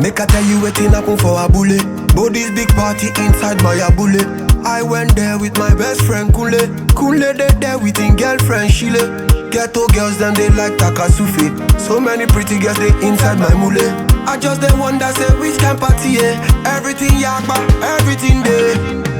Make I tell you wetin happen for Abule. Body's big party inside my Abule. I went there with my best friend Kule. Kule they there with him girlfriend Shile. Ghetto girls them they like Takasufi. So many pretty girls they inside my mule. I just they wonder say which can party everything yakba, everything there.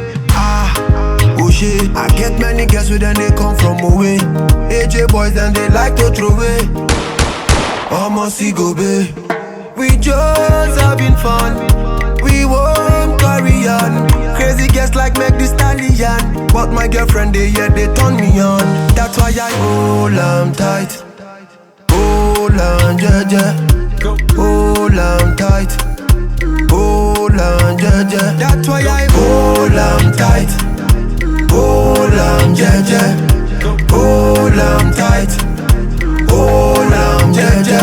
Oh shit, I get many girls with them they come from away. AJ boys and they like to throw away. Almost go be. We just having fun. We won't carry on. Crazy girls like Meg Thee Stallion. But my girlfriend they turn me on. That's why I hold on tight. Hold on jeje. Hold on tight. Hold on jeje. That's why I hold on tight. Hold on jeje. Hold on tight. Hold on jeje.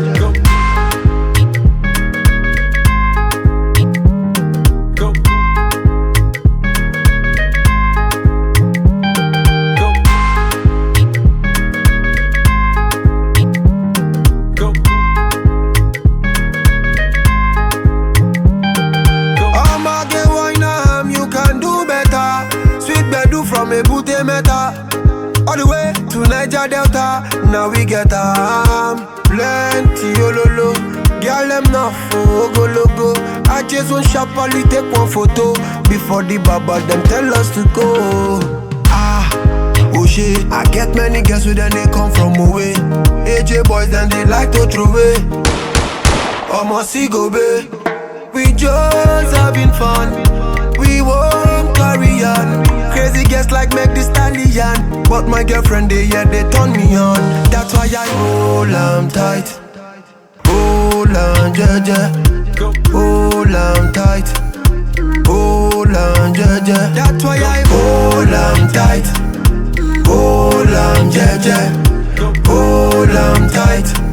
From Ebute Meta all the way to Niger Delta. Now we get plenty ololo. Girl them not for go logo. I just want sharply take one photo before the baba them tell us to go. Oh shit, I get many girls with them they come from away. AJ boys and they like to throw away. Almost go be. We just having fun. We won't carry on. Crazy girls like Meg Thee Stallion. But my girlfriend they turn me on. That's why I hold on tight. Hold on jeje. Hold on tight. Hold on jeje. That's why I hold on tight. Hold on jeje. Hold on tight.